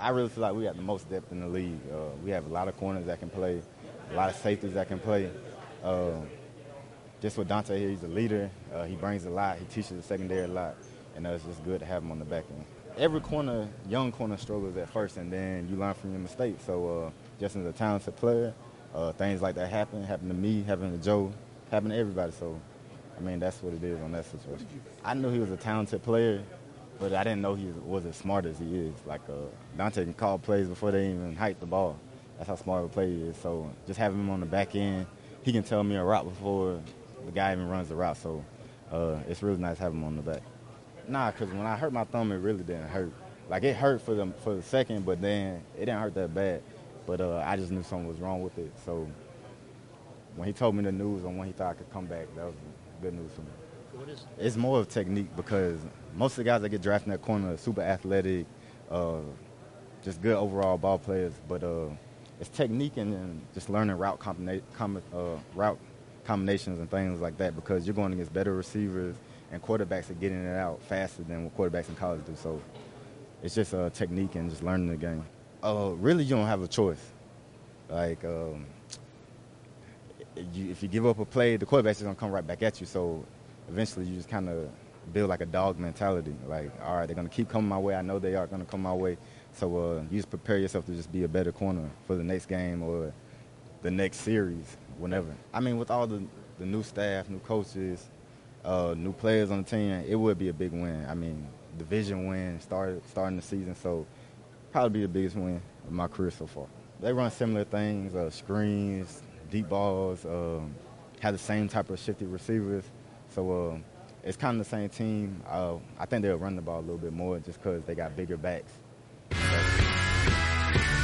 I really feel like we got the most depth in the league. We have a lot of corners that can play, a lot of safeties that can play. Just with Dante here, he's a leader. He brings a lot. He teaches the secondary a lot, and it's just good to have him on the back end. Every corner, young corner struggles at first, and then you learn from your mistakes. So just as a talented player, things like that happen to me, happen to Joe, happen to everybody. So, I mean, that's what it is on that situation. I knew he was a talented player, but I didn't know he was as smart as he is. Like, Dante can call plays before they even hike the ball. That's how smart of a player he is. So just having him on the back end, he can tell me a route before the guy even runs the route. So it's really nice having him on the back. Nah, because when I hurt my thumb, it really didn't hurt. Like, it hurt for the second, but then it didn't hurt that bad. But I just knew something was wrong with it. So when he told me the news on when he thought I could come back, that was good news for me. What is it? It's more of technique because most of the guys that get drafted in that corner are super athletic, just good overall ball players. But it's technique and then just learning route combinations and things like that because you're going against better receivers and quarterbacks are getting it out faster than what quarterbacks in college do. So it's just technique and just learning the game. Really, you don't have a choice. Like, if you give up a play, the quarterback's just going to come right back at you. So eventually you just kind of build like a dog mentality. Like, all right, they're going to keep coming my way. I know they are going to come my way. So you just prepare yourself to just be a better corner for the next game or the next series, whenever. I mean, with all the new staff, new coaches, new players on the team, it would be a big win. I mean, division win, starting the season, so probably be the biggest win of my career so far. They run similar things, screens, deep balls, have the same type of shifty receivers. So it's kind of the same team. I think they'll run the ball a little bit more just because they got bigger backs. So.